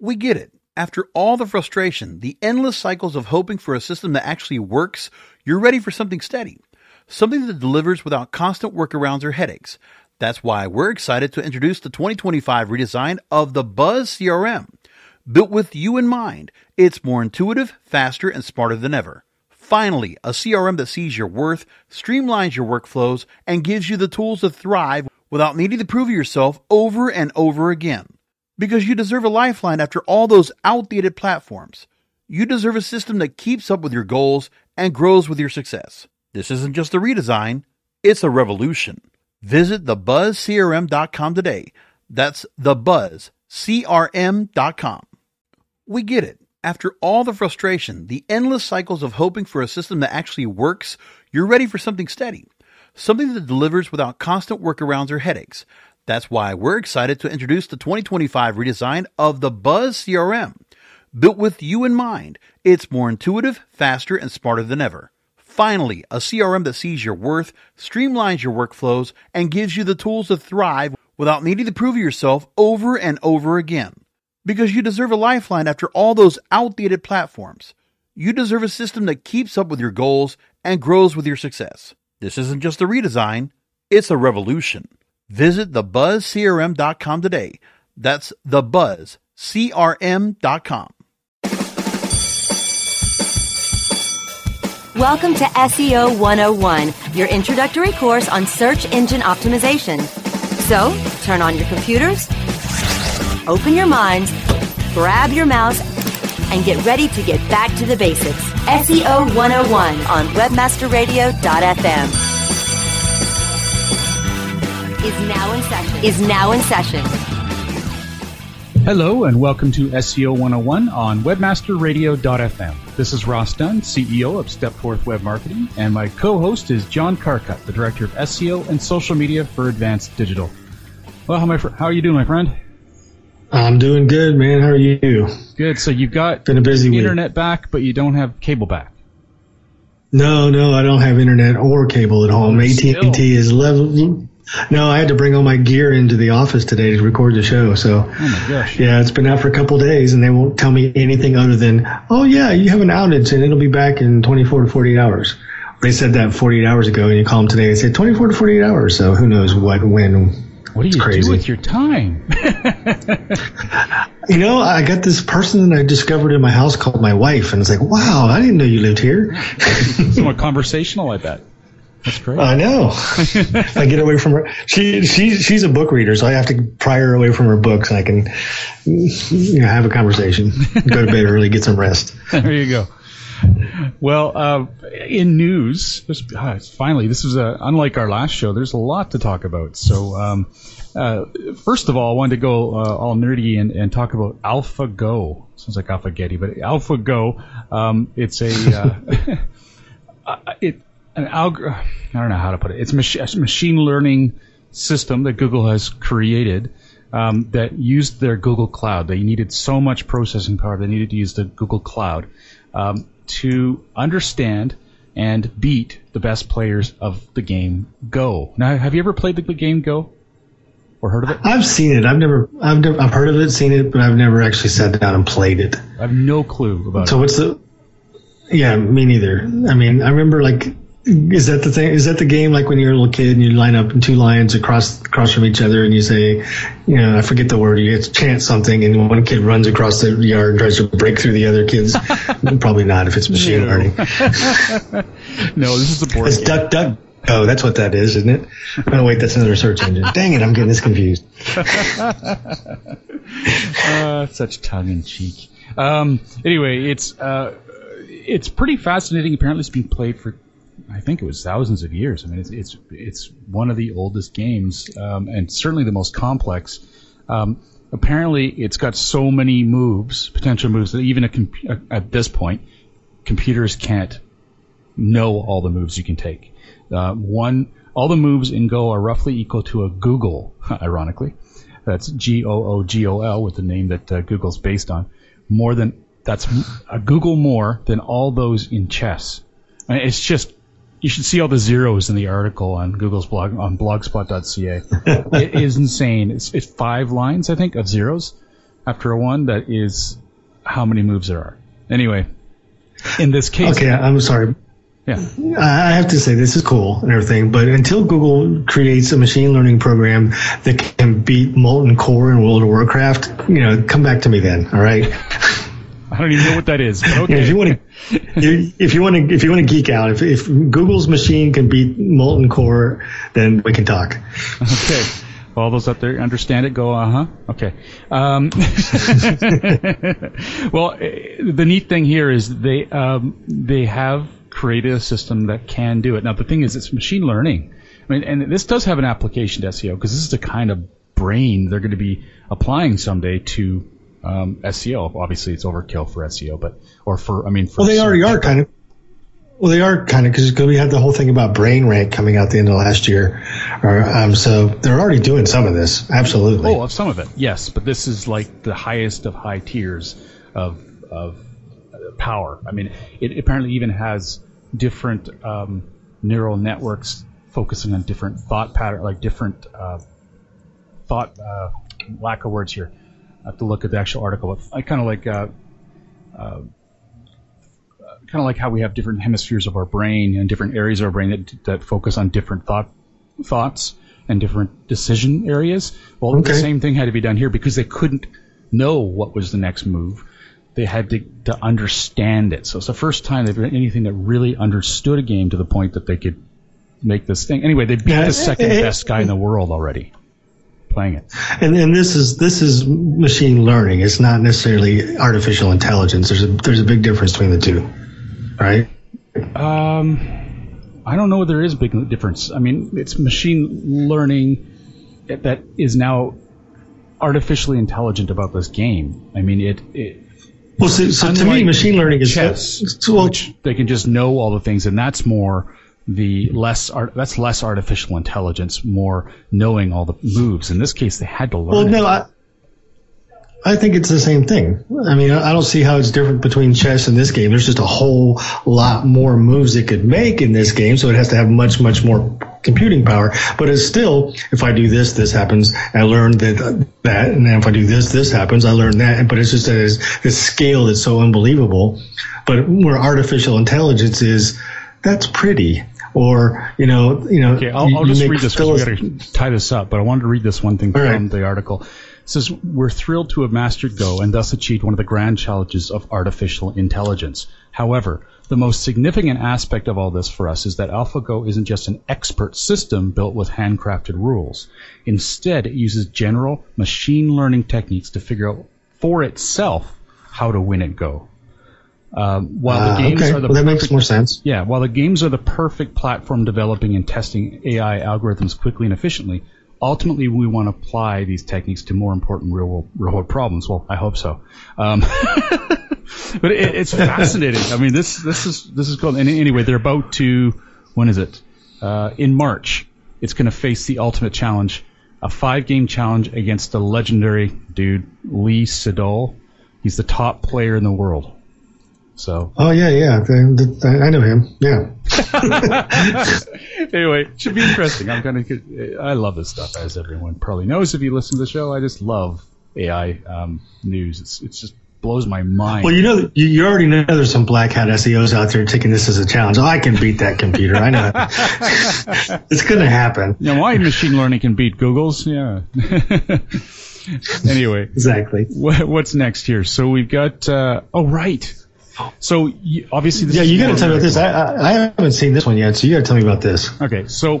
We get it. After all the frustration, the endless cycles of hoping for a system that actually works, you're ready for something steady. Something that delivers without constant workarounds or headaches. That's why we're excited to introduce the 2025 redesign of the Buzz CRM. Built with you in mind, it's more intuitive, faster, and smarter than ever. Finally, a CRM that sees your worth, streamlines your workflows, and gives you the tools to thrive without needing to prove yourself over and over again. Because you deserve a lifeline after all those outdated platforms. You deserve a system that keeps up with your goals and grows with your success. This isn't just a redesign, it's a revolution. Visit thebuzzcrm.com today. That's thebuzzcrm.com. We get it. After all the frustration, the endless cycles of hoping for a system that actually works, you're ready for something steady. Something that delivers without constant workarounds or headaches. That's why we're excited to introduce the 2025 redesign of the Buzz CRM. Built with you in mind, it's more intuitive, faster, and smarter than ever. Finally, a CRM that sees your worth, streamlines your workflows, and gives you the tools to thrive without needing to prove yourself over and over again. Because you deserve a lifeline after all those outdated platforms. You deserve a system that keeps up with your goals and grows with your success. This isn't just a redesign, it's a revolution. Visit thebuzzcrm.com today. That's thebuzzcrm.com. Welcome to SEO 101, your introductory course on search engine optimization. So, turn on your computers, open your minds, grab your mouse, and get ready to get back to the basics. SEO 101 on webmasterradio.fm. Is now in session. Hello and welcome to SEO 101 on webmasterradio.fm. This is Ross Dunn, CEO of Stepforth Web Marketing, and my co-host is John Carcutt, the Director of SEO and Social Media for Advanced Digital. Well, how are you doing, my friend? I'm doing good, man. How are you? Good. So you've got been a busy internet week. back, but you don't have cable back. No, I don't have internet or cable at home. AT&T is level. No, I had to bring all my gear into the office today to record the show. So, oh my gosh. Yeah, it's been out for a couple of days, and they won't tell me anything other than, oh yeah, you have an outage, and it'll be back in 24 to 48 hours. They said that 48 hours ago, and you call them today, they said 24 to 48 hours. So who knows when. What do you do with your time? You know, I got this person that I discovered in my house called my wife, and it's like, wow, I didn't know you lived here. Somewhat conversational, I bet. That's great. I know. I get away from her. She's a book reader, so I have to pry her away from her books, and I can have a conversation, go to bed early, get some rest. There you go. Well, in news, finally, this is unlike our last show. There's a lot to talk about. So, first of all, I wanted to go all nerdy and talk about AlphaGo. Sounds like Alpha-Getty, but AlphaGo. It's I don't know how to put it. It's a machine learning system that Google has created that used their Google Cloud. They needed so much processing power. They needed to use the Google Cloud to understand and beat the best players of the game Go. Now, have you ever played the game Go or heard of it? I've seen it. I've heard of it, seen it, but I've never actually sat down and played it. I have no clue about it. So what's the? Yeah, me neither. I mean, I remember is that the thing? Is that the game like when you're a little kid and you line up in two lines across from each other and you say, I forget the word, you chant something and one kid runs across the yard and tries to break through the other kids? Probably not if it's machine learning. No, this is a board game. It's Duck Duck. Oh, that's what that is, isn't it? Oh, wait, that's another search engine. Dang it, I'm getting this confused. Such tongue in cheek. Anyway, it's pretty fascinating. Apparently, it's being played for, I think it was thousands of years. I mean, it's one of the oldest games, and certainly the most complex. Apparently, it's got so many potential moves, that even at this point, computers can't know all the moves you can take. All the moves in Go are roughly equal to a Google, ironically. That's Googol with the name that Google's based on. That's a Google more than all those in chess. I mean, it's just, you should see all the zeros in the article on Google's blog on blogspot.ca. It is insane. It's 5 lines, I think, of zeros. after a 1, that is how many moves there are. Anyway, in this case... Okay, I'm sorry. Yeah. I have to say this is cool and everything, but until Google creates a machine learning program that can beat Molten Core in World of Warcraft, come back to me then. All right. I don't even know what that is. But okay. If you want to geek out, if Google's machine can beat Molten Core, then we can talk. Okay. All those out there understand it, go, okay. Well, the neat thing here is they have created a system that can do it. Now, the thing is, it's machine learning. I mean, and this does have an application to SEO, because this is the kind of brain they're going to be applying someday to SEO. Obviously, it's overkill for SEO, they already are kind of. Well, they are kind of, because we had the whole thing about BrainRank coming out the end of last year. So they're already doing some of this. Absolutely. Oh, some of it, yes. But this is like the highest of high tiers of power. I mean, it apparently even has different neural networks focusing on different thought patterns, like different thought, lack of words here. I have to look at the actual article. But I kind of like how we have different hemispheres of our brain and different areas of our brain that focus on different thoughts and different decision areas. Well, The same thing had to be done here, because they couldn't know what was the next move. They had to understand it. So it's the first time they've done anything that really understood a game to the point that they could make this thing. Anyway, they beat the second best guy in the world already playing it. And this is machine learning. It's not necessarily artificial intelligence. There's a big difference between the two, right? I don't know if there is a big difference. I mean, it's machine learning that is now artificially intelligent about this game. I mean, Well, so to me, machine learning is chess, which they can just know all the things, and that's more less artificial intelligence, more knowing all the moves. In this case, they had to learn. Well, no, I think it's the same thing. I mean, I don't see how it's different between chess and this game. There's just a whole lot more moves it could make in this game, so it has to have much, much more computing power. But it's still, if I do this, this happens. I learned that, and then if I do this, this happens. I learned that. But it's just that this scale that's so unbelievable. But where artificial intelligence is, that's pretty. Or, Okay, I'll just read this because we got to tie this up. But I wanted to read this one thing from the article. It says, we're thrilled to have mastered Go and thus achieved one of the grand challenges of artificial intelligence. However, the most significant aspect of all this for us is that AlphaGo isn't just an expert system built with handcrafted rules. Instead, it uses general machine learning techniques to figure out for itself how to win at Go. While the games are the that makes more sense. Yeah, while the games are the perfect platform developing and testing AI algorithms quickly and efficiently, ultimately, we want to apply these techniques to more important real-world problems. Well, I hope so. But it's fascinating. I mean, this is cool. And anyway, they're about to, when is it? In March, it's going to face the ultimate challenge, a 5-game challenge against the legendary dude Lee Sedol. He's the top player in the world. So. Oh yeah, I know him. Yeah. Anyway, it should be interesting. I love this stuff, as everyone probably knows if you listen to the show. I just love AI news. It just blows my mind. Well, you already know there's some black hat SEOs out there taking this as a challenge. I can beat that computer. I know. It's going to happen. Yeah, my machine learning can beat Google's. Yeah. Anyway. Exactly. What's next here? So we've got. Right. So obviously, this you got to tell me about this. I haven't seen this one yet, so you got to tell me about this. Okay, so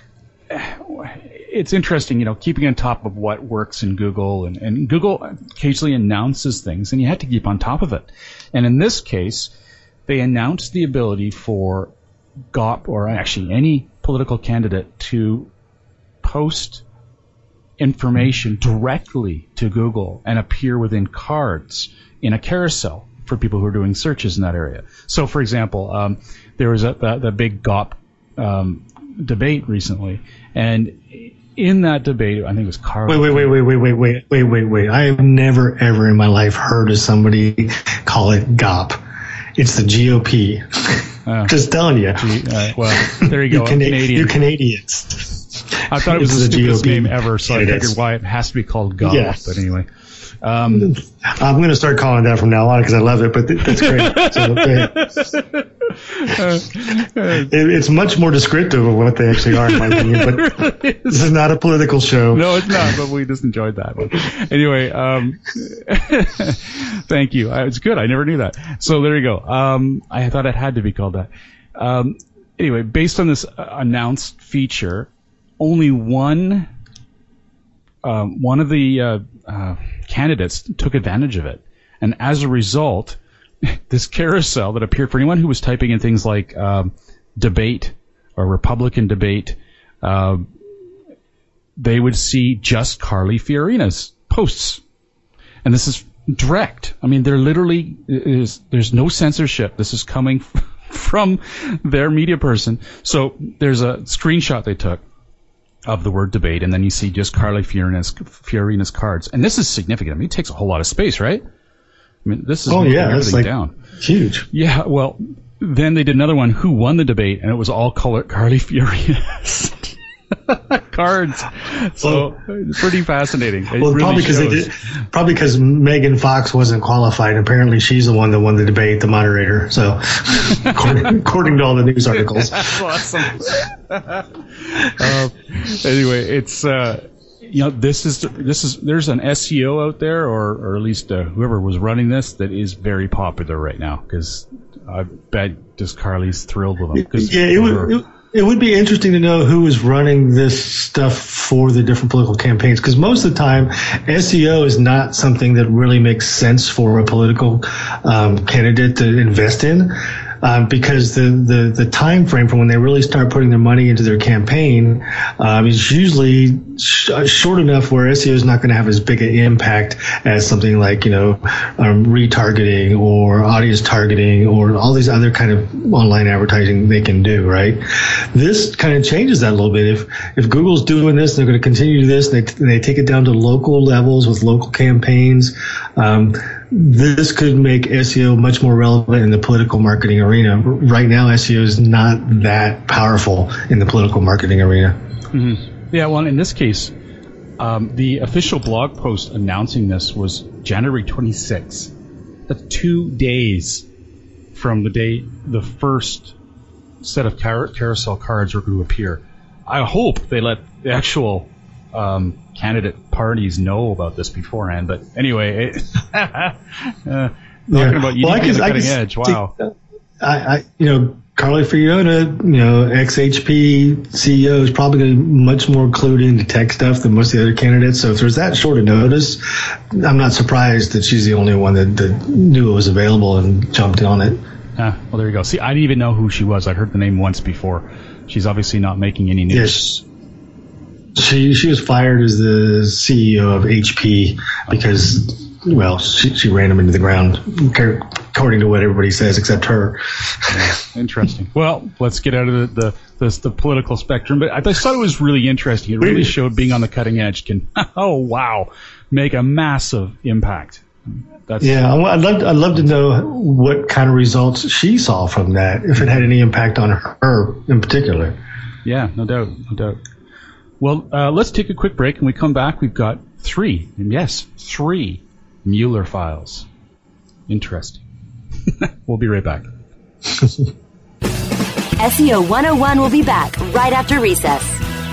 it's interesting, keeping on top of what works in Google, and Google occasionally announces things, and you have to keep on top of it. And in this case, they announced the ability for GOP, or actually any political candidate, to post information directly to Google and appear within cards in a carousel for people who are doing searches in that area. So, for example, there was the big GOP debate recently, and in that debate, I think it was Carl. Wait. I have never, ever in my life heard of somebody call it GOP. It's the GOP. Just telling you. Well, there you go. You Canadians. I thought it was the stupidest name ever, so I figured why it has to be called GOP. Yes. But anyway. I'm going to start calling that from now on because I love it, but that's great. It's much more descriptive of what they actually are, in my opinion, but this is not a political show. No, it's not, but we just enjoyed that one. Anyway, thank you. It's good. I never knew that. So there you go. I thought it had to be called that. Anyway, based on this announced feature, only one of the candidates took advantage of it. And as a result, this carousel that appeared for anyone who was typing in things like debate or Republican debate, they would see just Carly Fiorina's posts. And this is direct. I mean, there's no censorship. This is coming from their media person. So there's a screenshot they took of the word debate, and then you see just Carly Fiorina's cards. And this is significant. I mean, it takes a whole lot of space, right? I mean, this is everything like down. Huge. Yeah, well, then they did another one, who won the debate, and it was all Carly Fiorina's cards. So it's pretty fascinating. Well, really probably because Megan Fox wasn't qualified. Apparently, she's the one that won the debate, the moderator. So, according to all the news articles. That's awesome. Anyway, it's there's an SEO out there, or at least whoever was running this, that is very popular right now, because I bet just Carly's thrilled with them. Yeah, it would be interesting to know who is running this stuff for the different political campaigns, because most of the time SEO is not something that really makes sense for a political candidate to invest in. Because the time frame from when they really start putting their money into their campaign is usually short enough where SEO is not going to have as big an impact as something like retargeting or audience targeting or all these other kind of online advertising they can do. Right? This kind of changes that a little bit. If Google's doing this, they're going to continue to do this, and they take it down to local levels with local campaigns. This could make SEO much more relevant in the political marketing arena. Right now, SEO is not that powerful in the political marketing arena. Mm-hmm. Yeah, well, in this case, the official blog post announcing this was January 26th. That's 2 days from the day the first set of carousel cards are going to appear. I hope they let the actual candidate parties know about this beforehand, but anyway, talking about you need to be on the cutting edge. Wow. Carly Fiorina, ex-HP CEO, is probably going to be much more clued into tech stuff than most of the other candidates. So if there's that short of notice, I'm not surprised that she's the only one that knew it was available and jumped on it. Well, there you go. See, I didn't even know who she was. I'd heard the name once before. She's obviously not making any news. Yes. She was fired as the CEO of HP because, well, she ran him into the ground, according to what everybody says except her. Yeah, interesting. Well, let's get out of the political spectrum. But I thought it was really interesting. It really showed being on the cutting edge can, make a massive impact. I'd love to know what kind of results she saw from that, if it had any impact on her in particular. Yeah, no doubt. Well, let's take a quick break. When we come back, we've got three Mueller files. Interesting. We'll be right back. SEO 101 will be back right after recess.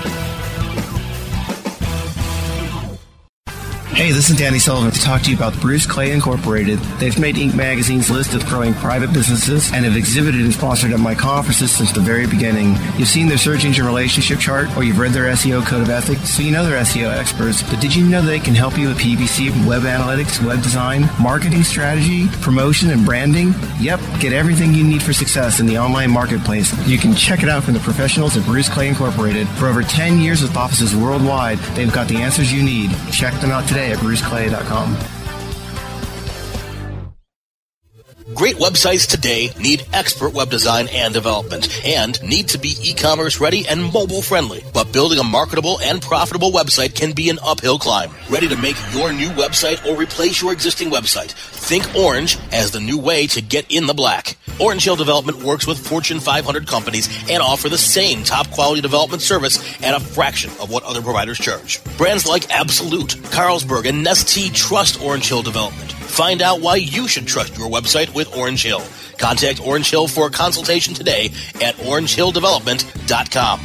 Hey, this is Danny Sullivan to talk to you about Bruce Clay Incorporated. They've made Inc. Magazine's list of growing private businesses and have exhibited and sponsored at my conferences since the very beginning. You've seen their search engine relationship chart, or you've read their SEO code of ethics, so you know they're SEO experts. But did you know they can help you with PPC, web analytics, web design, marketing strategy, promotion, and branding? Yep, get everything you need for success in the online marketplace. You can check it out from the professionals at Bruce Clay Incorporated. For over 10 years with offices worldwide, they've got the answers you need. Check them out today at bruceclay.com. Great websites today need expert web design and development and need to be e-commerce ready and mobile friendly. But building a marketable and profitable website can be an uphill climb. Ready to make your new website or replace your existing website? Think Orange as the new way to get in the black. Orange Hill Development works with Fortune 500 companies and offer the same top quality development service at a fraction of what other providers charge. Brands like Absolute, Carlsberg, and Nestea trust Orange Hill Development. Find out why you should trust your website with Orange Hill. Contact Orange Hill for a consultation today at orangehilldevelopment.com.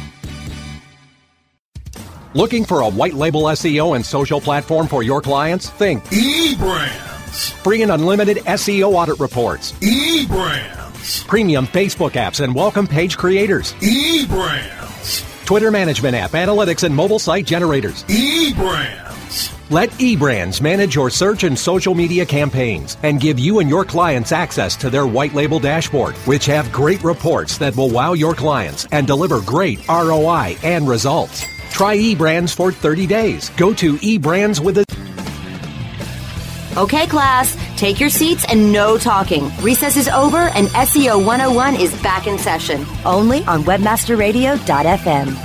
Looking for a white label SEO and social platform for your clients? Think eBrands. Free and unlimited SEO audit reports. eBrands. Premium Facebook apps and welcome page creators. eBrands. Twitter management app, analytics, and mobile site generators. eBrands. Let eBrands manage your search and social media campaigns and give you and your clients access to their white label dashboard, which have great reports that will wow your clients and deliver great ROI and results. Try eBrands for 30 days. Go to eBrands with a... Okay, class, take your seats and no talking. Recess is over and SEO 101 is back in session. Only on webmasterradio.fm.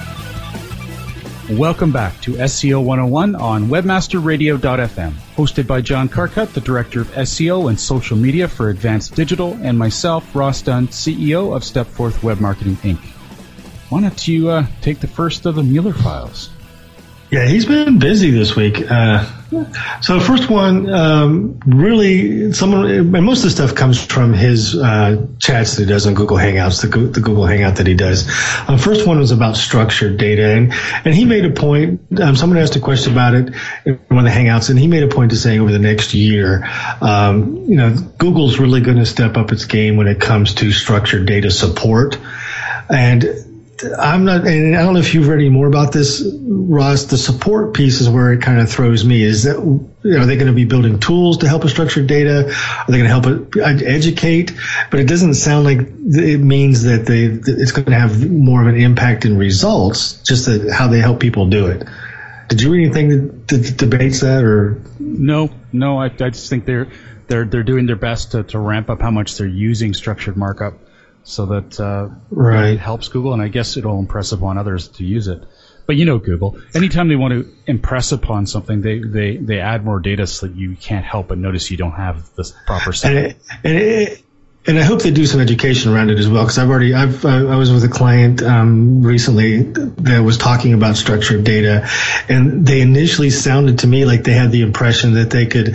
Welcome back to SEO 101 on webmasterradio.fm, hosted by John Carcutt, the Director of SEO and Social Media for Advanced Digital, and myself, Ross Dunn, CEO of Stepforth Web Marketing, Inc. Why don't you take the first of the Mueller files? Yeah, he's been busy this week. So the first one, really, and most of the stuff comes from his chats that he does on Google Hangouts, the Google Hangout that he does. First one was about structured data, and he made a point. Someone asked a question about it in one of the Hangouts, and he made a point to say over the next year, Google's really going to step up its game when it comes to structured data support, and I don't know if you've read any more about this, Ross. The support piece is where it kind of throws me. Is that, are they going to be building tools to help with structured data? Are they going to help it educate? But it doesn't sound like it means that it's going to have more of an impact in results, just how they help people do it. Did you read anything that debates that, or? No. I just think they're doing their best to ramp up how much they're using structured markup, so that it helps Google, and I guess it'll impress upon others to use it. But Google, anytime they want to impress upon something, they add more data so that you can't help but notice you don't have the proper stuff. And I hope they do some education around it as well, because I was with a client recently that was talking about structured data, and they initially sounded to me like they had the impression that they could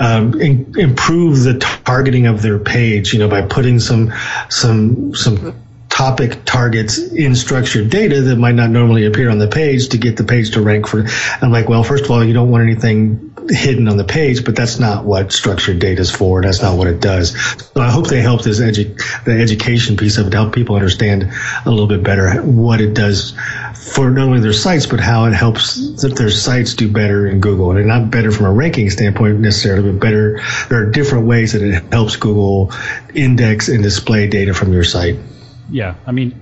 improve the targeting of their page, by putting some topic targets in structured data that might not normally appear on the page to get the page to rank for. I'm like, well, first of all, you don't want anything hidden on the page, but that's not what structured data is for. That's not what it does. So I hope they help the education piece of it to help people understand a little bit better what it does for not only their sites, but how it helps that their sites do better in Google. And not better from a ranking standpoint necessarily, but better. There are different ways that it helps Google index and display data from your site. Yeah,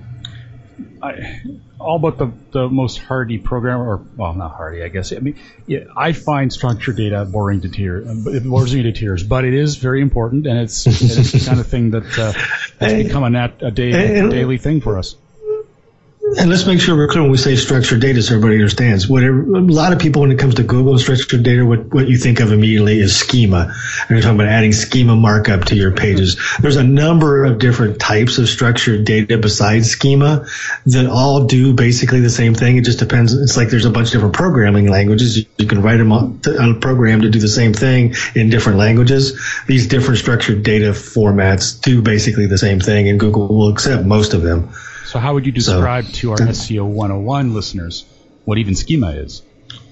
all but the most hardy programmer, not hardy, I guess. I find structured data boring to tears. It bores me to tears, but it is very important, and it's the kind of thing that has become a daily thing for us. And let's make sure we're clear when we say structured data so everybody understands. A lot of people, when it comes to Google and structured data, what you think of immediately is schema. And you're talking about adding schema markup to your pages. There's a number of different types of structured data besides schema that all do basically the same thing. It just depends. It's like there's a bunch of different programming languages. You can write them on a program to do the same thing in different languages. These different structured data formats do basically the same thing, and Google will accept most of them. So how would you describe to our SEO 101 listeners what even schema is?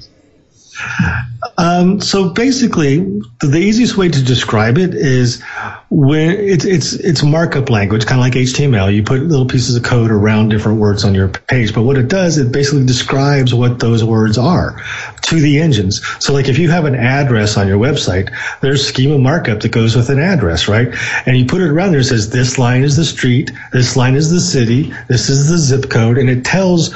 So basically, the easiest way to describe it is when it's markup language, kind of like HTML. You put little pieces of code around different words on your page, but what it does, it basically describes what those words are to the engines. So like if you have an address on your website, there's schema markup that goes with an address, right? And you put it around there, it says this line is the street, this line is the city, this is the zip code, and it tells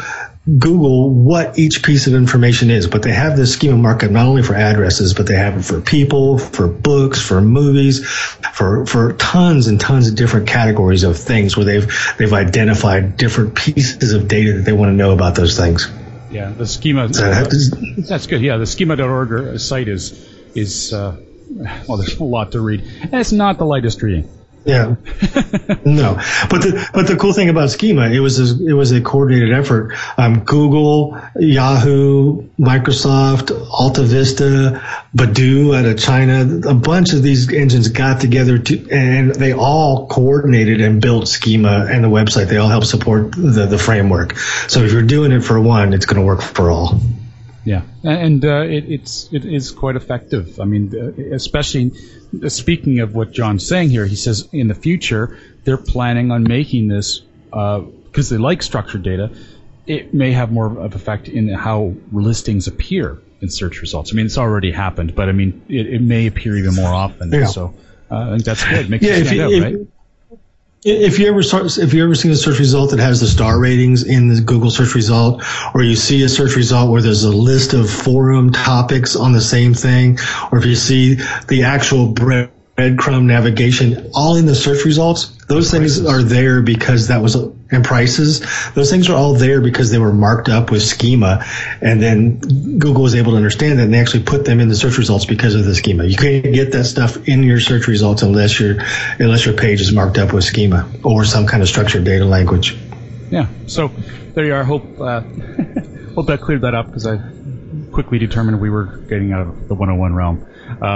Google what each piece of information is, but they have this schema markup not only for addresses, but they have it for people, for books, for movies, for tons and tons of different categories of things where they've identified different pieces of data that they want to know about those things. Yeah, the schema. That's good. Yeah, the schema.org site is well, there's a lot to read, and it's not the lightest reading. Yeah, no, but the cool thing about Schema, it was a coordinated effort. Google, Yahoo, Microsoft, Alta Vista, Baidu out of China, a bunch of these engines got together and they all coordinated and built Schema and the website. They all help support the framework. So if you're doing it for one, it's going to work for all. Yeah, and it is quite effective. I mean, especially speaking of what John's saying here, he says in the future they're planning on making this because they like structured data. It may have more of effect in how listings appear in search results. I mean, it's already happened, but I mean, it may appear even more often. Yeah. So I think that's good. Makes you stand out, right? If you ever seen a search result that has the star ratings in the Google search result, or you see a search result where there's a list of forum topics on the same thing, or if you see the actual breadcrumb navigation all in the search results, those things are there because and prices, those things are all there because they were marked up with schema, and then Google was able to understand that and they actually put them in the search results because of the schema. You can't get that stuff in your search results unless your page is marked up with schema or some kind of structured data language. Yeah, so there you are. Hope that cleared that up because I quickly determined we were getting out of the 101 realm.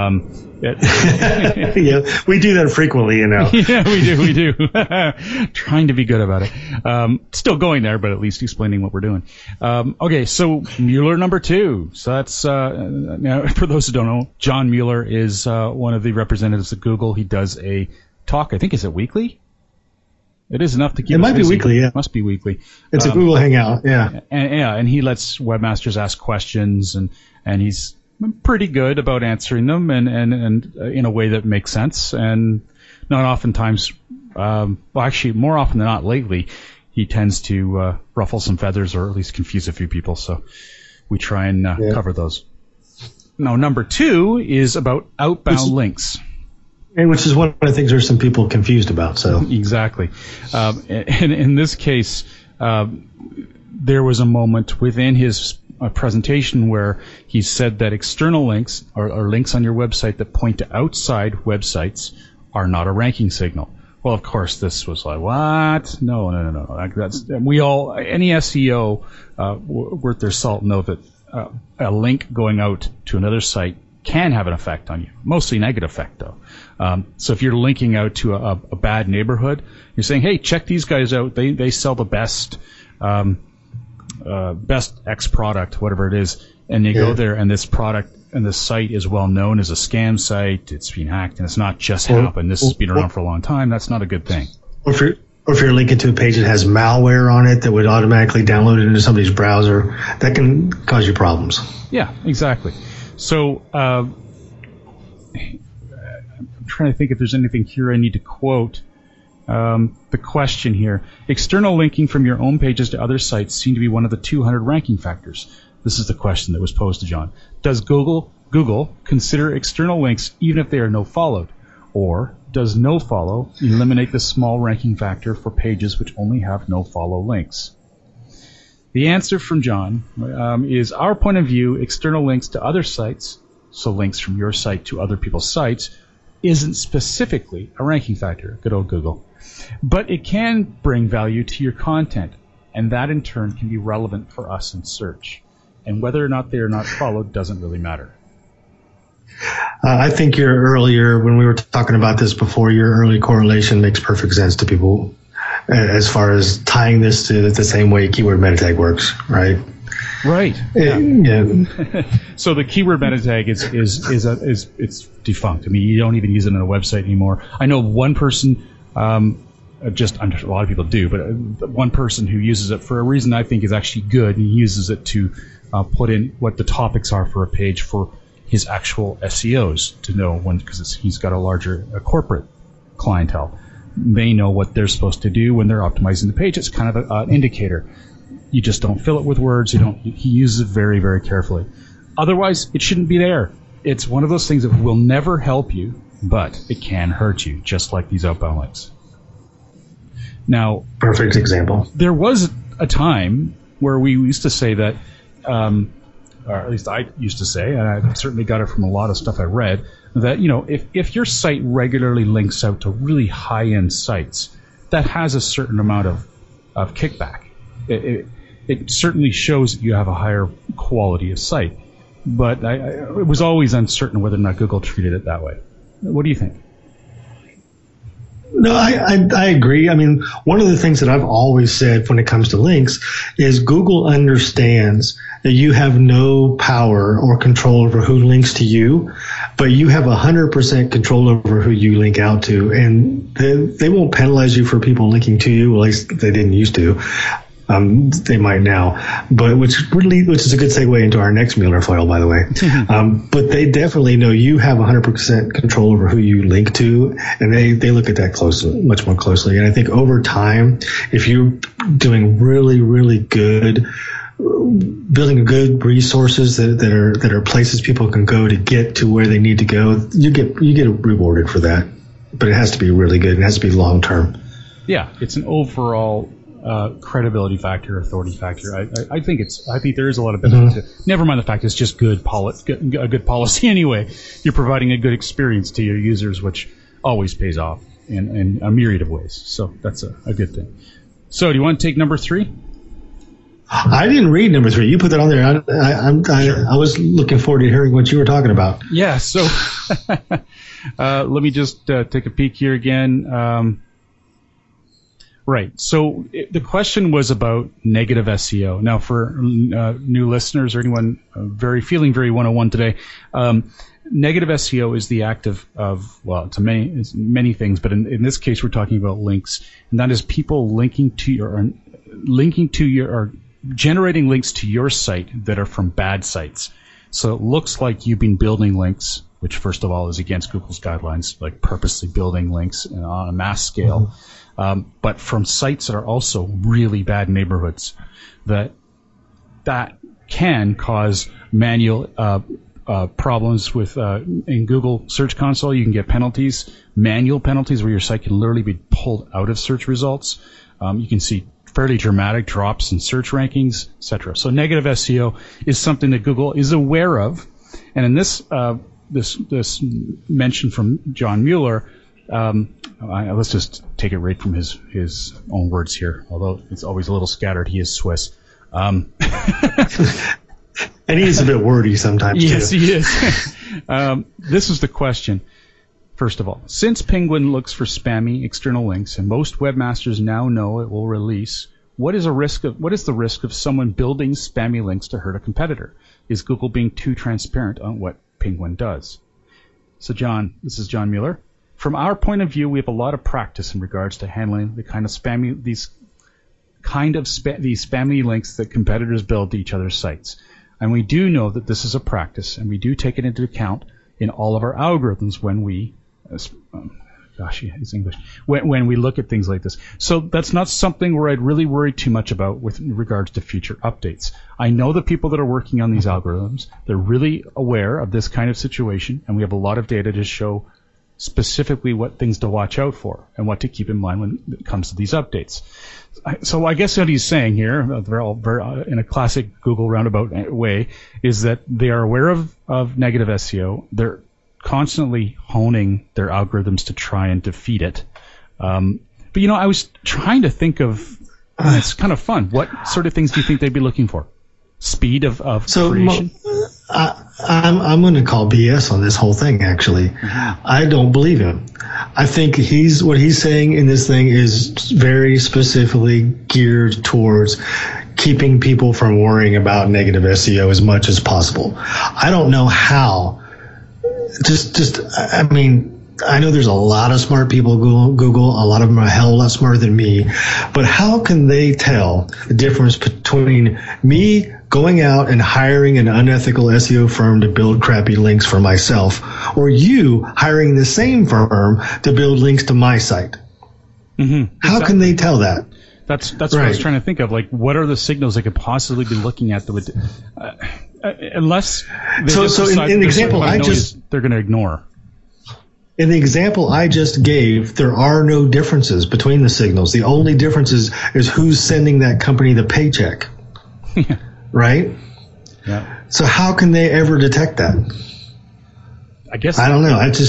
Yeah, we do that frequently, you know. Yeah, we do. Trying to be good about it. Still going there, but at least explaining what we're doing. Okay, so Mueller number 2. So that's, now, for those who don't know, John Mueller is one of the representatives at Google. He does a talk, I think, is it weekly? It is enough to keep. It might be weekly, yeah. It must be weekly. It's a Google Hangout, yeah. And he lets webmasters ask questions, and he's pretty good about answering them, and in a way that makes sense. And not oftentimes, well, actually, more often than not, lately, he tends to ruffle some feathers or at least confuse a few people. So we try and cover those. Now, number 2 is about outbound links. Which is one of the things there's some people confused about. So exactly, and in this case, there was a moment within his presentation where he said that external links or links on your website that point to outside websites are not a ranking signal. Well, of course, this was like, what? No. That's any SEO worth their salt know that a link going out to another site can have an effect on you, mostly negative effect though. So if you're linking out to a bad neighborhood, you're saying, hey, check these guys out. They sell the best X product, whatever it is, and you go there and this product and this site is well known as a scam site. It's been hacked and it's not just happened. This has been around for a long time. That's not a good thing. Or if you're linking to a page that has malware on it that would automatically download it into somebody's browser, that can cause you problems. Yeah, exactly. So I'm trying to think if there's anything here I need to quote. The question here: external linking from your own pages to other sites seem to be one of the 200 ranking factors. This is the question that was posed to John. Does Google consider external links even if they are no-followed? Or does no-follow eliminate the small ranking factor for pages which only have no-follow links? The answer from John is our point of view, external links to other sites, so links from your site to other people's sites, isn't specifically a ranking factor, good old Google. But it can bring value to your content, and that in turn can be relevant for us in search. And whether or not they are not followed doesn't really matter. I think your earlier, when we were talking about this before, your early correlation makes perfect sense to people as far as tying this to the same way keyword meta tag works, right? Right. Yeah. So the keyword meta tag is it's defunct. I mean, you don't even use it on a website anymore. I know one person, a lot of people do, but one person who uses it for a reason I think is actually good, and he uses it to put in what the topics are for a page for his actual SEOs to know when, because he's got a corporate clientele. They know what they're supposed to do when they're optimizing the page. It's kind of an indicator. You just don't fill it with words. He uses it very, very carefully. Otherwise, it shouldn't be there. It's one of those things that will never help you, but it can hurt you, just like these outbound links. Now, perfect example. There was a time where we used to say that, or at least I used to say, and I certainly got it from a lot of stuff I read, that if your site regularly links out to really high-end sites, that has a certain amount of kickback. It certainly shows that you have a higher quality of site, but it was always uncertain whether or not Google treated it that way. What do you think? No, I agree. I mean, one of the things that I've always said when it comes to links is Google understands that you have no power or control over who links to you, but you have 100% control over who you link out to, and they won't penalize you for people linking to you. At least they didn't used to. They might now, but which is a good segue into our next Mueller foil, by the way. But they definitely know you have 100% control over who you link to, and they look at that much more closely. And I think over time, if you're doing really, really good, building good resources that are places people can go to get to where they need to go, you get rewarded for that. But it has to be really good. It has to be long term. Yeah, it's an overall credibility factor, authority factor. I think there is a lot of benefit to. Never mind the fact it's just a good policy anyway. You're providing a good experience to your users, which always pays off in a myriad of ways. So that's a good thing. So do you want to take number 3? I didn't read number 3. You put that on there. I was looking forward to hearing what you were talking about. Yeah. So let me just take a peek here again. Right. So the question was about negative SEO. Now, for new listeners or anyone feeling very 101 today, negative SEO is the act of it's many things, but in this case, we're talking about links, and that is people linking to your or generating links to your site that are from bad sites. So it looks like you've been building links, which first of all is against Google's guidelines, like purposely building links on a mass scale. But from sites that are also really bad neighborhoods, that can cause manual problems with in Google Search Console. You can get penalties, manual penalties, where your site can literally be pulled out of search results. You can see fairly dramatic drops in search rankings, etc. So negative SEO is something that Google is aware of, and in this this mention from John Mueller. Let's just take it right from his own words here, although it's always a little scattered. He is Swiss. And he's a bit wordy sometimes, yes, too. Yes, he is. This is the question. First of all, since Penguin looks for spammy external links, and most webmasters now know it will release, what is the risk of someone building spammy links to hurt a competitor? Is Google being too transparent on what Penguin does? So, John, this is John Mueller. From our point of view, we have a lot of practice in regards to handling the kind of these spammy links that competitors build to each other's sites. And we do know that this is a practice, and we do take it into account in all of our algorithms when we, when we look at things like this. So that's not something where I'd really worry too much about with regards to future updates. I know the people that are working on these algorithms, they're really aware of this kind of situation, and we have a lot of data to show specifically what things to watch out for and what to keep in mind when it comes to these updates. So I guess what he's saying here, in a classic Google roundabout way, is that they are aware of negative SEO. They're constantly honing their algorithms to try and defeat it. But I was trying to think of, and it's kind of fun, what sort of things do you think they'd be looking for? Speed of creation? I'm going to call BS on this whole thing, actually. I don't believe him. I think what he's saying in this thing is very specifically geared towards keeping people from worrying about negative SEO as much as possible. I don't know how. I know there's a lot of smart people at Google. A lot of them are a hell of a lot smarter than me. But how can they tell the difference between me going out and hiring an unethical SEO firm to build crappy links for myself, or you hiring the same firm to build links to my site? Mm-hmm. How can they tell that? That's what I was trying to think of. Like, what are the signals they could possibly be looking at that would, unless they in the example they're going to ignore. In the example I just gave, there are no differences between the signals. The only difference is who's sending that company the paycheck, right? Yeah. So how can they ever detect that? I guess I don't know. It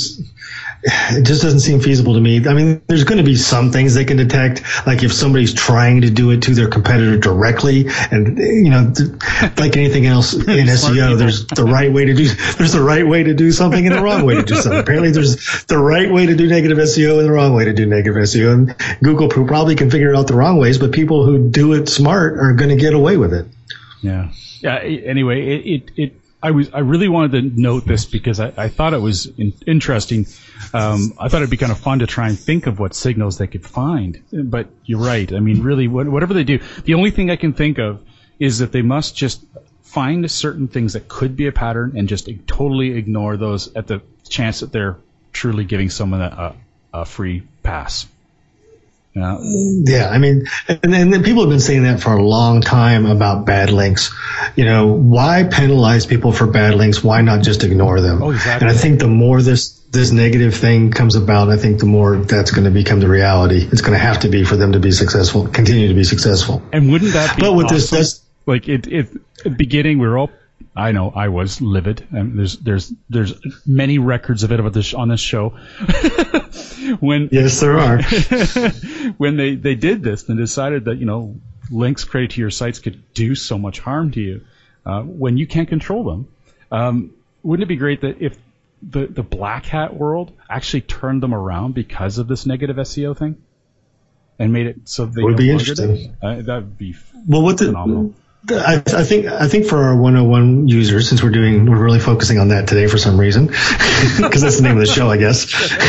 just doesn't seem feasible to me. I mean, there's going to be some things they can detect, like if somebody's trying to do it to their competitor directly, and like anything else in SEO, there's the right way to do something and the wrong way to do something. Apparently, there's the right way to do negative SEO and the wrong way to do negative SEO, and Google probably can figure out the wrong ways, but people who do it smart are going to get away with it. Yeah. Anyway, I really wanted to note this because I thought it was interesting. I thought it'd be kind of fun to try and think of what signals they could find. But you're right. I mean, really, whatever they do, the only thing I can think of is that they must just find certain things that could be a pattern and just totally ignore those at the chance that they're truly giving someone a free pass. Yeah, I mean, and people have been saying that for a long time about bad links. Why penalize people for bad links? Why not just ignore them? Oh, exactly. And I think the more this negative thing comes about, I think the more that's going to become the reality. It's going to have to be for them to be successful, continue to be successful. And wouldn't that be with awesome? This, like at the beginning, we were all. I know I was livid, and there's many records of it on this show. Yes, there are. When they did this and decided that links created to your sites could do so much harm to you, when you can't control them, wouldn't it be great that if the black hat world actually turned them around because of this negative SEO thing, and made it so they would be interesting. That'd be phenomenal. I think for our 101 users, since we're really focusing on that today for some reason, because that's the name of the show, I guess.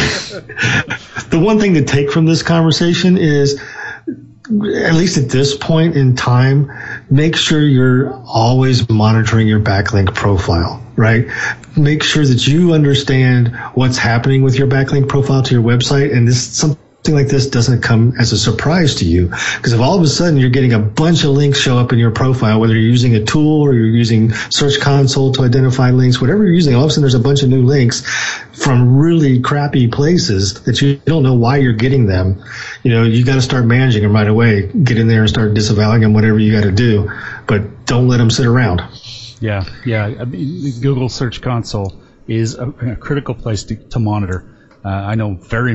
The one thing to take from this conversation is, at least at this point in time, make sure you're always monitoring your backlink profile, right? Make sure that you understand what's happening with your backlink profile to your website, and something like this doesn't come as a surprise to you, because if all of a sudden you're getting a bunch of links show up in your profile, whether you're using a tool or you're using Search Console to identify links, whatever you're using, all of a sudden there's a bunch of new links from really crappy places that you don't know why you're getting them. You got to start managing them right away. Get in there and start disavowing them, whatever you got to do, but don't let them sit around. Yeah. I mean, Google Search Console is a critical place to monitor. I know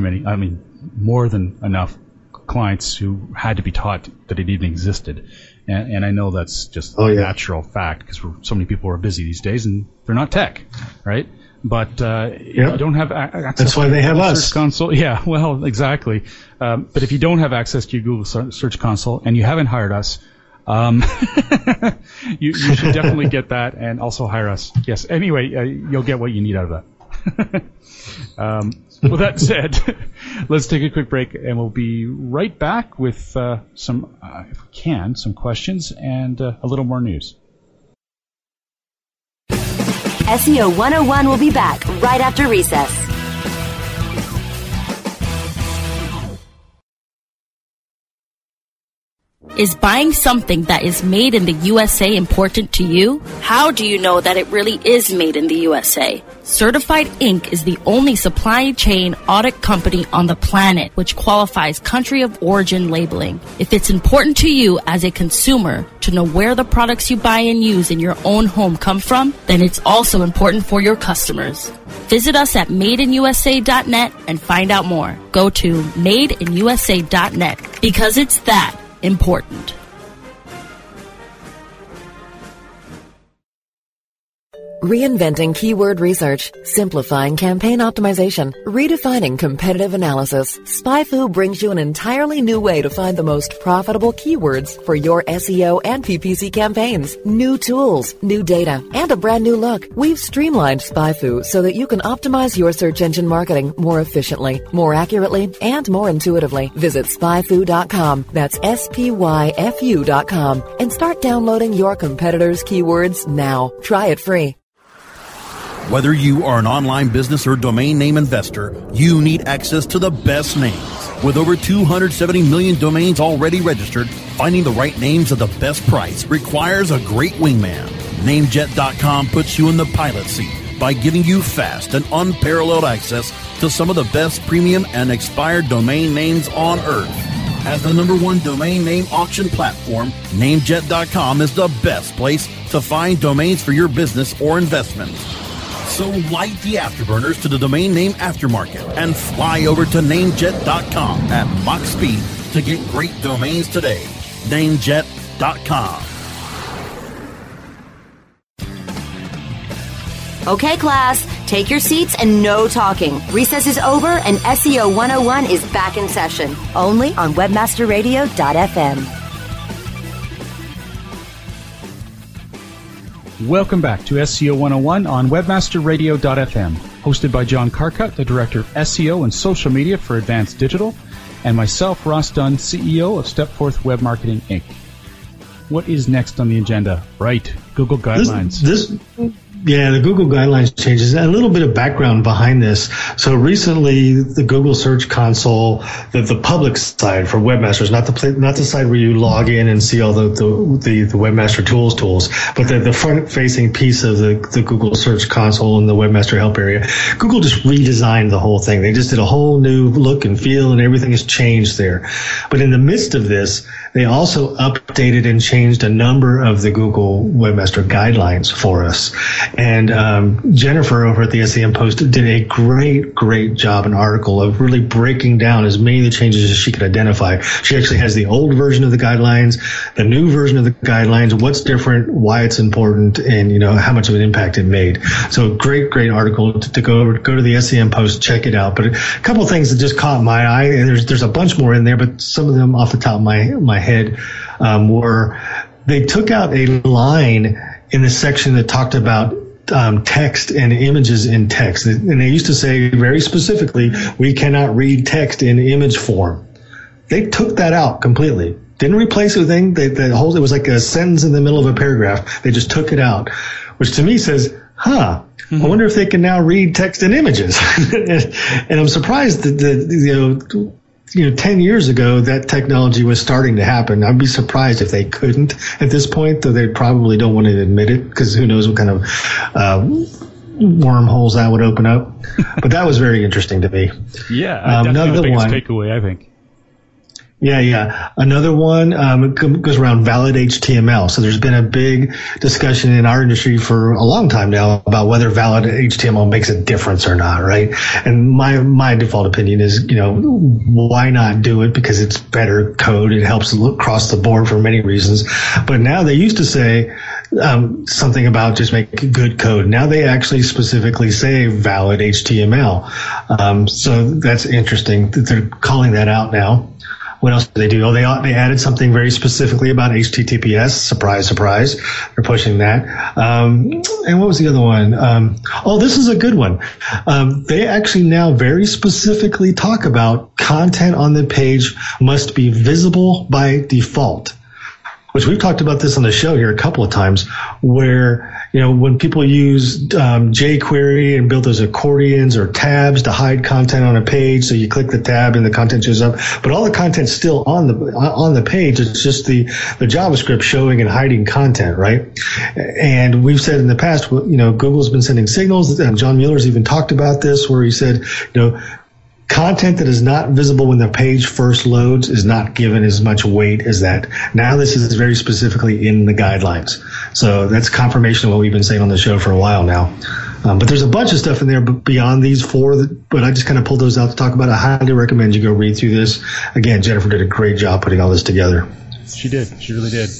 more than enough clients who had to be taught that it even existed. And I know that's just a natural fact because so many people are busy these days and they're not tech, right? But if you don't have access that's why they have Search us. Console. Yeah, well, exactly. But if you don't have access to your Google Search Console and you haven't hired us, you should definitely get that and also hire us. Yes, anyway, you'll get what you need out of that. With that said, let's take a quick break, and we'll be right back with some questions and a little more news. SEO 101 will be back right after recess. Is buying something that is made in the USA important to you? How do you know that it really is made in the USA? Certified Inc. is the only supply chain audit company on the planet which qualifies country of origin labeling. If it's important to you as a consumer to know where the products you buy and use in your own home come from, then it's also important for your customers. Visit us at madeinusa.net and find out more. Go to madeinusa.net because it's that important. Reinventing keyword research, simplifying campaign optimization, redefining competitive analysis. SpyFu brings you an entirely new way to find the most profitable keywords for your SEO and PPC campaigns. New tools, new data, and a brand new look. We've streamlined SpyFu so that you can optimize your search engine marketing more efficiently, more accurately, and more intuitively. Visit spyfu.com. That's SPYFU.com and start downloading your competitors' keywords now. Try it free. Whether you are an online business or domain name investor, you need access to the best names. With over 270 million domains already registered, finding the right names at the best price requires a great wingman. Namejet.com puts you in the pilot seat by giving you fast and unparalleled access to some of the best premium and expired domain names on earth. As the #1 domain name auction platform, Namejet.com is the best place to find domains for your business or investment. So light the afterburners to the domain name aftermarket and fly over to Namejet.com at Mach speed to get great domains today. Namejet.com. Okay, class, take your seats and no talking. Recess is over and SEO 101 is back in session. Only on webmasterradio.fm. Welcome back to SEO 101 on webmasterradio.fm, hosted by John Carcutt, the Director of SEO and Social Media for Advanced Digital, and myself, Ross Dunn, CEO of Stepforth Web Marketing, Inc. What is next on the agenda? Right, Google Guidelines. Yeah, the Google Guidelines changes. A little bit of background behind this. So recently, the Google Search Console, the public side for webmasters, not the side where you log in and see all the webmaster tools, but the front-facing piece of the Google Search Console and the webmaster help area. Google just redesigned the whole thing. They just did a whole new look and feel, and everything has changed there. But in the midst of this, they also updated and changed a number of the Google Webmaster Guidelines for us. And Jennifer over at the SEM Post did a great job, an article of really breaking down as many of the changes as she could identify. She actually has the old version of the guidelines, the new version of the guidelines, what's different, why it's important, and how much of an impact it made. So great article to go to the SEM Post, check it out. But a couple of things that just caught my eye, and there's a bunch more in there, but some of them off the top of my head were they took out a line in the section that talked about text and images in text. And they used to say very specifically, we cannot read text in image form. They took that out completely. Didn't replace anything. It was like a sentence in the middle of a paragraph. They just took it out, which to me says, I wonder if they can now read text and images. And I'm surprised that 10 years ago, that technology was starting to happen. I'd be surprised if they couldn't at this point, though they probably don't want to admit it because who knows what kind of wormholes that would open up. But that was very interesting to me. Yeah, another the biggest takeaway, I think. Yeah. Another one goes around valid HTML. So there's been a big discussion in our industry for a long time now about whether valid HTML makes a difference or not, right? And my default opinion is, why not do it? Because it's better code. It helps look across the board for many reasons. But now they used to say something about just make good code. Now they actually specifically say valid HTML. So that's interesting that they're calling that out now. What else did they do? They added something very specifically about HTTPS. Surprise, surprise. They're pushing that. And what was the other one? This is a good one. They actually now very specifically talk about content on the page must be visible by default, which we've talked about this on the show here a couple of times, where when people use jQuery and build those accordions or tabs to hide content on a page, so you click the tab and the content shows up, but all the content's still on the page. It's just the JavaScript showing and hiding content, right? And we've said in the past, Google's been sending signals, and John Mueller's even talked about this, where he said, content that is not visible when the page first loads is not given as much weight as that. Now this is very specifically in the guidelines. So that's confirmation of what we've been saying on the show for a while now. But there's a bunch of stuff in there beyond these four, but I just kind of pulled those out to talk about. I highly recommend you go read through this. Again, Jennifer did a great job putting all this together. She did. She really did.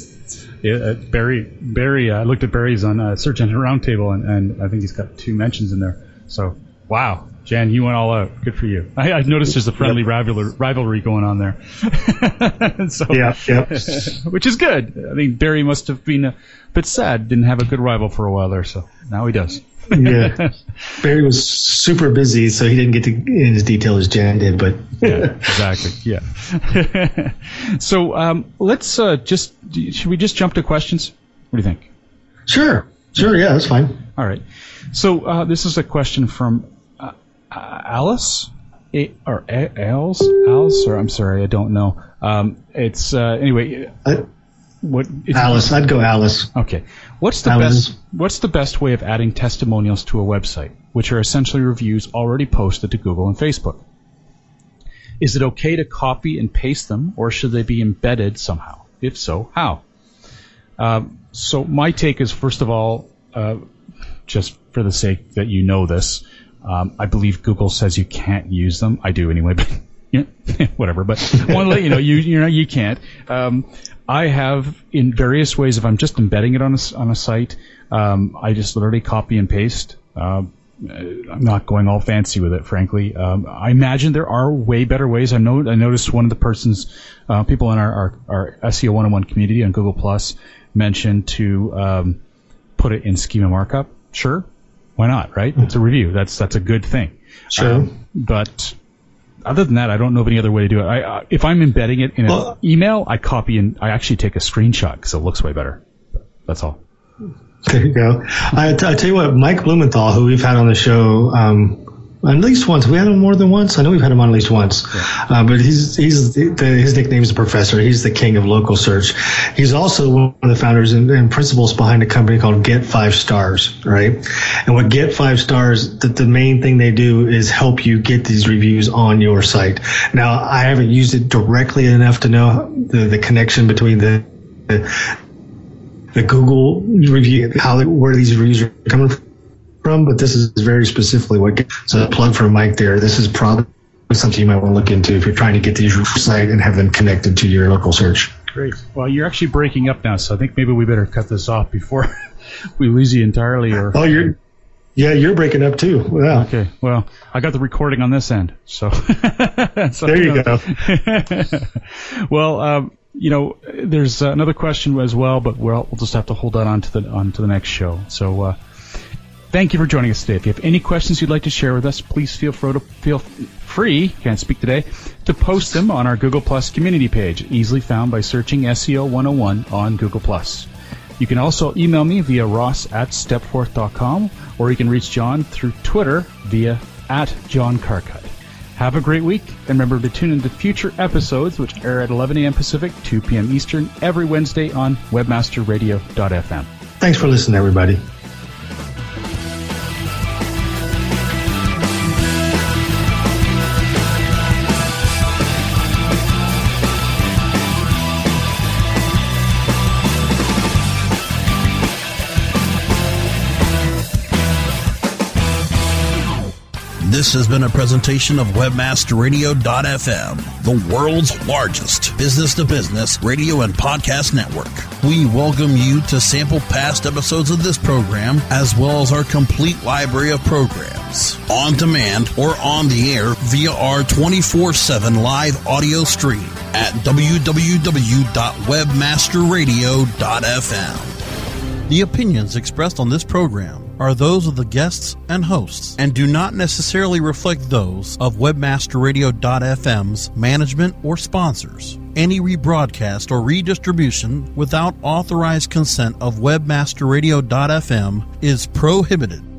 Barry, I looked at Barry's on Search Engine Roundtable, and I think he's got 2 mentions in there. So, wow. Jan, you went all out. Good for you. I noticed there's a friendly rivalry going on there. Which is good. I mean, Barry must have been a bit sad. Didn't have a good rival for a while there, so now he does. Yeah. Barry was super busy, so he didn't get to in as detail as Jan did, but yeah, exactly. Yeah. So let's should we just jump to questions? What do you think? Sure. Yeah, that's fine. All All right. So this is a question from Alice, or I'm sorry, I don't know. It's anyway. Alice, I'd go Alice. Okay. What's the best way of adding testimonials to a website, which are essentially reviews already posted to Google and Facebook? Is it okay to copy and paste them, or should they be embedded somehow? If so, how? So my take is, first of all, just for the sake that you know this, I believe Google says you can't use them. I do anyway, but yeah, whatever. But I want to let you know, you can't. I have, in various ways, if I'm just embedding it on a site, I just literally copy and paste. I'm not going all fancy with it, frankly. I imagine there are way better ways. I noticed one of the people in our SEO 101 community on Google Plus mentioned to put it in schema markup. Sure, why not, right? It's a review. That's a good thing. Sure. But other than that, I don't know of any other way to do it. If I'm embedding it in an email, I copy and I actually take a screenshot because it looks way better. That's all. There you go. I tell you what, Mike Blumenthal, who we've had on the show at least once. We had him more than once. I know we've had him on at least once. Yeah. But his nickname is the Professor. He's the king of local search. He's also one of the founders and principals behind a company called Get 5 Stars, right? And what Get 5 Stars, the main thing they do is help you get these reviews on your site. Now, I haven't used it directly enough to know the connection between the Google review, where these reviews are coming from, but this is very specifically so a plug for Mike there. This is probably something you might want to look into if you're trying to get these your site and have them connected to your local search. Great. Well, you're actually breaking up now, so I think maybe we better cut this off before we lose you entirely. You're breaking up too. Wow. Okay. Well, I got the recording on this end, so there you go. Well, there's another question as well, but we'll just have to hold that on to the next show. So, thank you for joining us today. If you have any questions you'd like to share with us, please feel free, can't speak today, to post them on our Google Plus community page, easily found by searching SEO 101 on Google Plus. You can also email me via ross@stepforth.com, or you can reach John through Twitter via @JohnCarcutt. Have a great week, and remember to tune into future episodes, which air at 11 a.m. Pacific, 2 p.m. Eastern, every Wednesday on webmasterradio.fm. Thanks for listening, everybody. This has been a presentation of WebmasterRadio.fm, the world's largest business-to-business radio and podcast network. We welcome you to sample past episodes of this program, as well as our complete library of programs, on demand or on the air via our 24/7 live audio stream at www.webmasterradio.fm. The opinions expressed on this program are those of the guests and hosts and do not necessarily reflect those of WebmasterRadio.fm's management or sponsors. Any rebroadcast or redistribution without authorized consent of WebmasterRadio.fm is prohibited.